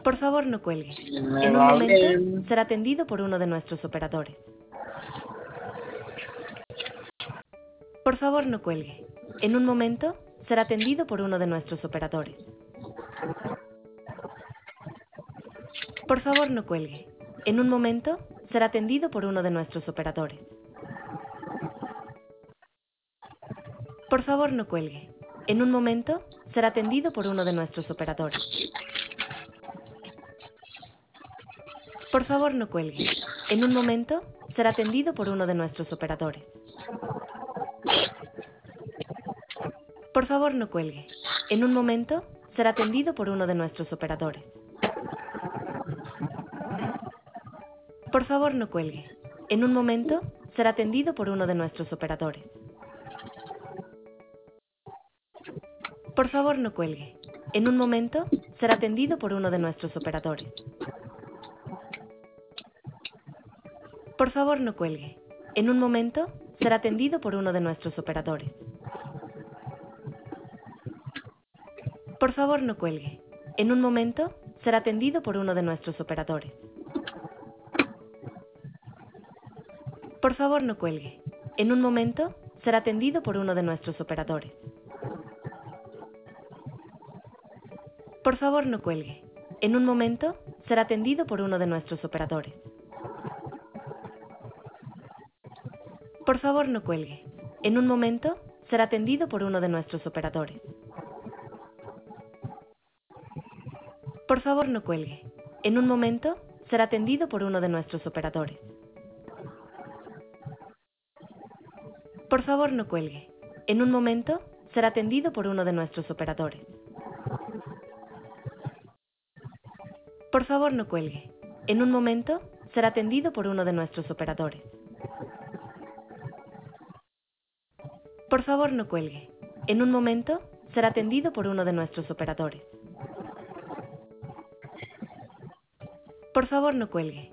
Por favor, no cuelgue. Me En un va momento bien. será atendido por uno de nuestros operadores. Por favor, no cuelgue. En un momento será atendido por uno de nuestros operadores. Por favor, no cuelgue. En un momento será atendido por uno de nuestros operadores. Por favor, no cuelgue. En un momento será atendido por uno de nuestros operadores. Por favor, no cuelgue. En un momento será atendido por uno de nuestros operadores. Por favor, no cuelgue. En un momento será atendido por uno de nuestros operadores. Por favor, no cuelgue. En un momento será atendido por uno de nuestros operadores. Por favor, no cuelgue. En un momento será atendido por uno de nuestros operadores. Por favor, no cuelgue. En un momento será atendido por uno de nuestros operadores. Por favor, no cuelgue. En un momento será atendido por uno de nuestros operadores. Por favor, no cuelgue. En un momento será atendido por uno de nuestros operadores. Por favor, no cuelgue. En un momento será atendido por uno de nuestros operadores. Por favor, no cuelgue. En un momento será atendido por uno de nuestros operadores. Por favor, no cuelgue. En un momento será atendido por uno de nuestros operadores. Por favor, no cuelgue. En un momento será atendido por uno de nuestros operadores. Por favor, no cuelgue. En un momento será atendido por uno de nuestros operadores. Por favor, no cuelgue. En un momento será atendido por uno de nuestros operadores. Por favor, no cuelgue.